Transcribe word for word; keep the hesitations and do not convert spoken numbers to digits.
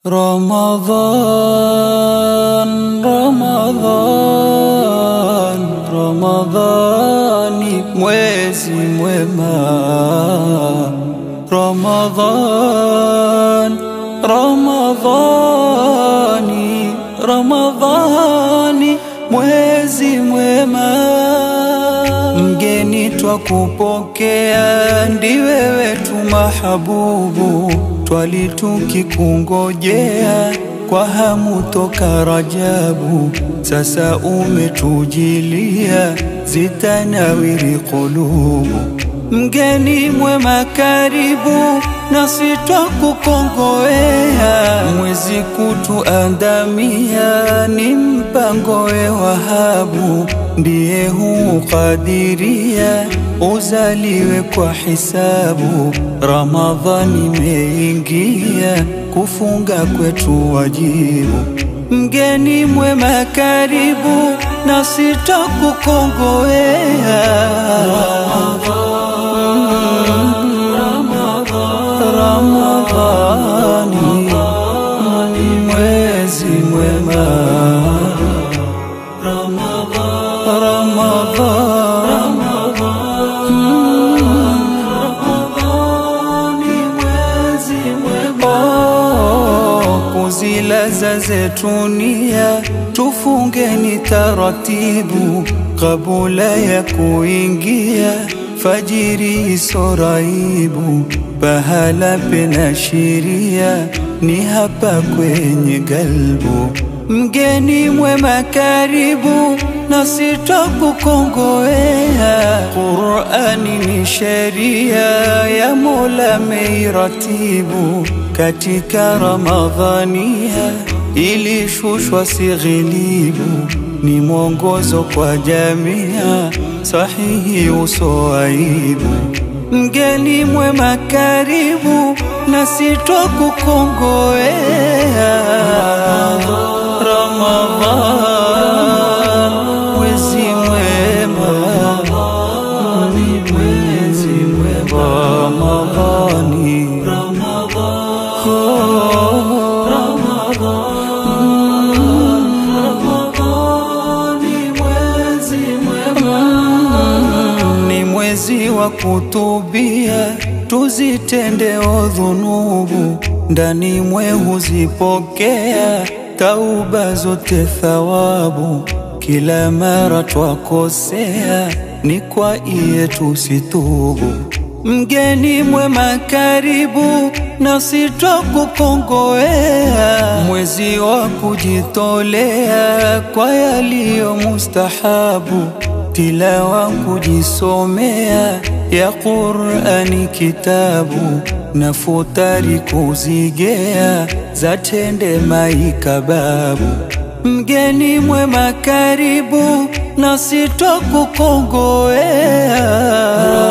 Ramadhan, Ramadhan, Ramadhani mwezi mwema. Ramadhan, Ramadhani, Ramadhani mwezi mwema. Mgeni twakupokea, ndiwe wetu mahabubu, twali tukikungojea kwa hamu toka Rajabu. Sasa umetujilia, zitanawiri kulubu. Mgeni mwema karibu, nasi twakukongowea. Mwezi kutuandamia, ni mpango we Wahabu. Ndiye hukadiria, uzaliwe kwa hisabu. Ramadhani imeingia, kufunga kwetu wajibu. Mgeni mwema karibu, nasi twakukongowea. Ramadhani ni mwezi mwema. Kuzilaza zetunia, tufungeni taratibu, kabula ya kuingia fajiri isoraibu. Pahala pena shiria, ni hapa kwenye galbu. Mgeni mwema karibu, nasi twakukongowea. Qur'ani ni sheria ya Mola meiratibu. Katika Ramadhania ilishushwa sighilibu, ni mwongozo kwa jamia, sahihi usoaibu. Mgeni mwema karibu, nasi twakukongowea. Ramadhan mwezi mwema, ni mwezi mwema. Ramadhani, ni mwezi wa kutubia, tuzitende udhunubu. Ndani mwe huzipokea tauba zote thawabu. Kila mara twakosea, ni kwa iye tusitubu. Mgeni mwema karibu, nasi twakukongowea. Mwezi wa kujitolea kwa yaliyo mustahabu. Tilawa kujisomea ya Qur'ani kitabu, na futari kuzigea, zatende maikababu. Mgeni mwema karibu, nasi twakukongowea.